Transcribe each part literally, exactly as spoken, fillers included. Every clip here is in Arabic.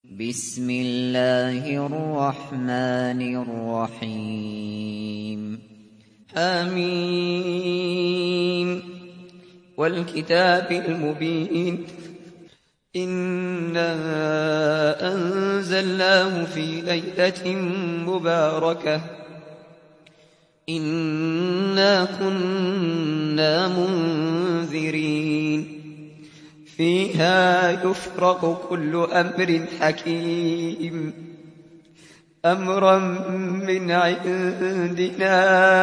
بسم الله الرحمن الرحيم حميم والكتاب المبين إنا أنزلناه في ليلة مباركة إنا كنا منذرين فيها يفرق كل أمر حكيم أمرا من عندنا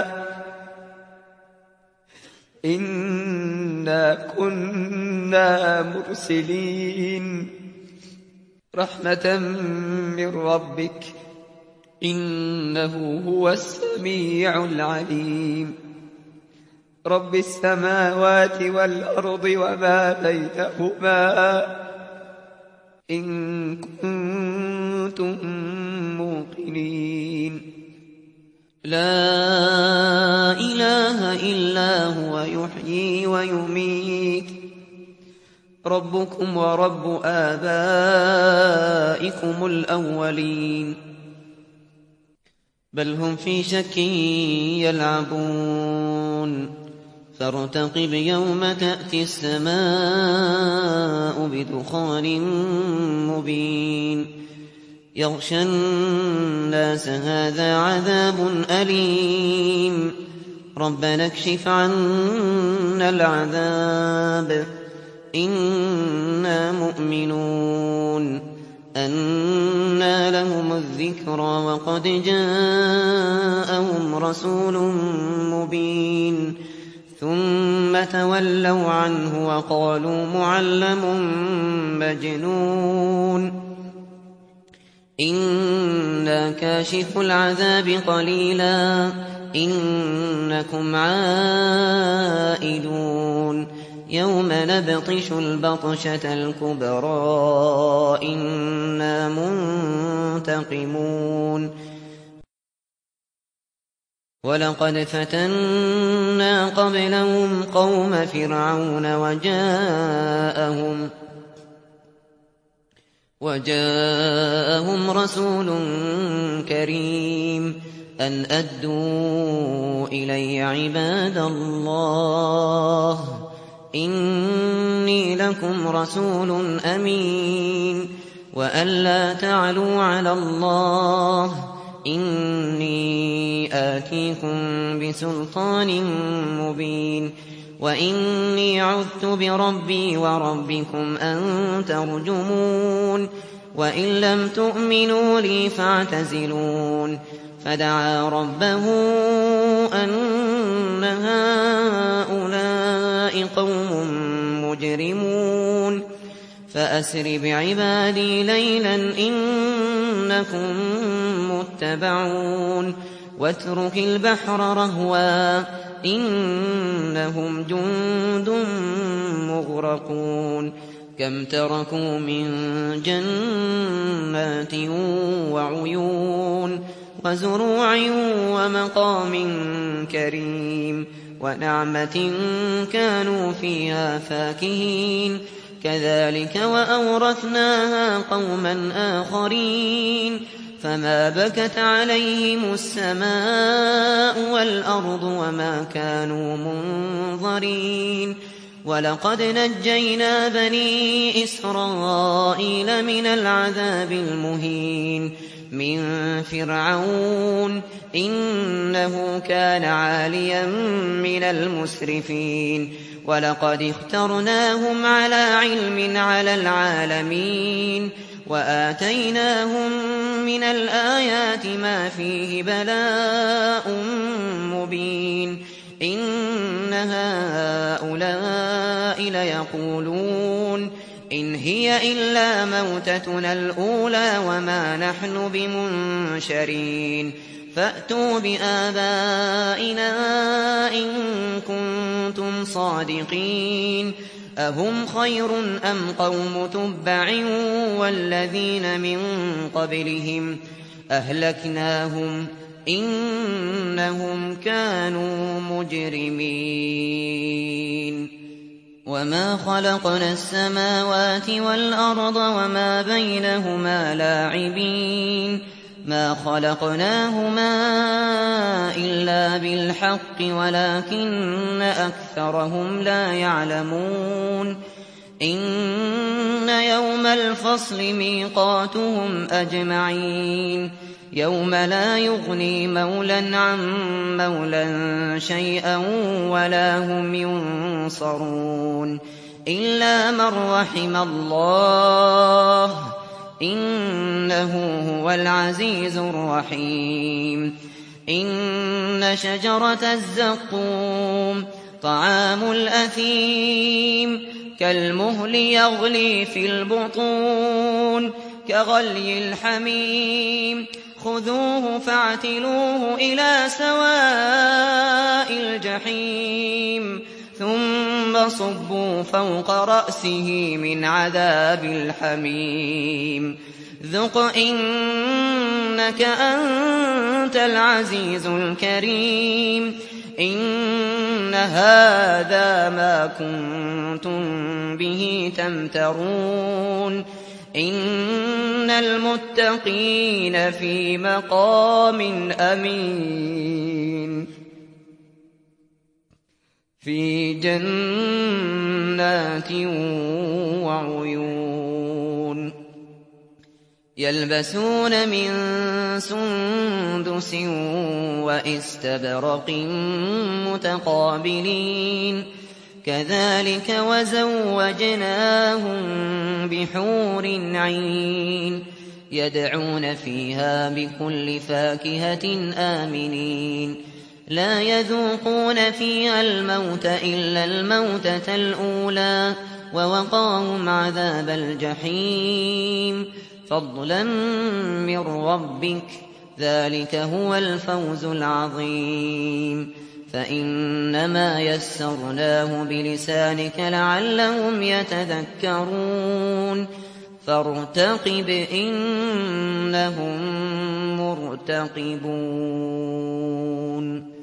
إنا كنا مرسلين رحمة من ربك إنه هو السميع العليم رب السماوات والأرض وما بينهما إن كنتم موقنين لا إله إلا هو يحيي ويميت ربكم ورب آبائكم الأولين بل هم في شك يلعبون فارتقب يوم تأتي السماء بدخان مبين يغشى الناس هذا عذاب أليم ربنا اكشف عنا العذاب إنا مؤمنون أنى لهم الذكرى وقد جاءهم رسول مبين ثم تولوا عنه وقالوا معلم مجنون إنا كاشف العذاب قليلا إنكم عائدون يوم نبطش البطشة الكبرى إنا منتقمون ولقد فتنا قبلهم قوم فرعون وجاءهم وجاءهم رسول كريم أن أدوا إلي عباد الله إني لكم رسول أمين وأن لا تعلوا على الله إني آتيكم بسلطان مبين وإني عذت بربي وربكم أن ترجمون وإن لم تؤمنوا لي فاعتزلون فدعا ربه أن هؤلاء قوم مجرمون فأسر بعبادي ليلا إنكم متبعون واترك البحر رهوا إنهم جند مغرقون كم تركوا من جنات وعيون وزروع ومقام كريم ونعمة كانوا فيها فاكهين كذلك وأورثناها قوما آخرين فما بكت عليهم السماء والأرض وما كانوا منظرين ولقد نجينا بني إسرائيل من العذاب المهين من فرعون إنه كان عاليا من المسرفين ولقد اخترناهم على علم على العالمين وآتيناهم من الآيات ما فيه بلاء مبين إن هؤلاء ليقولون إن هي إلا موتتنا الأولى وما نحن بمنشرين فأتوا بآبائنا إن كنتم صادقين أهم خير أم قوم تبع والذين من قبلهم أهلكناهم إنهم كانوا مجرمين وما خلقنا السماوات والأرض وما بينهما لاعبين ما خلقناهما إلا بالحق ولكن أكثرهم لا يعلمون إن يوم الفصل ميقاتهم أجمعين يوم لا يغني مولى عن مولى شيئا ولا هم ينصرون إلا من رحم الله إنه هو العزيز الرحيم إن شجرة الزقوم طعام الأثيم كالمهل يغلي في البطون كغلي الحميم خذوه فاعتلوه إلى سواء الجحيم ثم صبوا فوق رأسه من عذاب الحميم ذق إنك أنت العزيز الكريم إن هذا ما كنتم به تمترون إن المتقين في مقام أمين في جنات وعيون يلبسون من سندس وإستبرق متقابلين كذلك وزوجناهم بحور عين يدعون فيها بكل فاكهة آمنين لا يذوقون فيها الموت إلا الموتة الأولى ووقاهم عذاب الجحيم فضلا من ربك ذلك هو الفوز العظيم فإنما يسرناه بلسانك لعلهم يتذكرون فارتقب إنهم مرتقبون